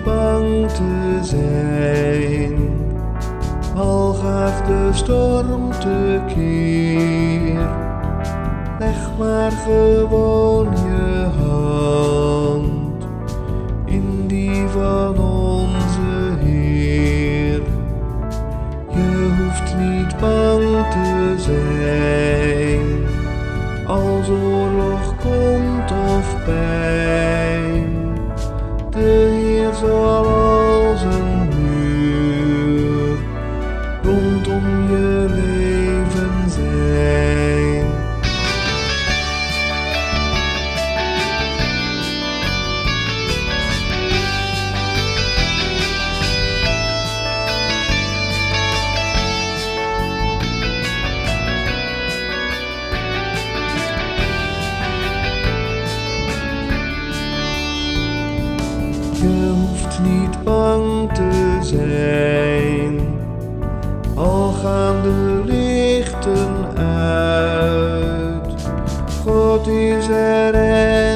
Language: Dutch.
bang te zijn, al gaat de storm tekeer. Leg maar gewoon je hand in die van onze Heer. Je hoeft niet bang te zijn, als oorlog komt of pijn. De Heer zal als een muur rondom je leven zijn. Je hoeft niet bang te zijn, al gaan de lichten uit. God is er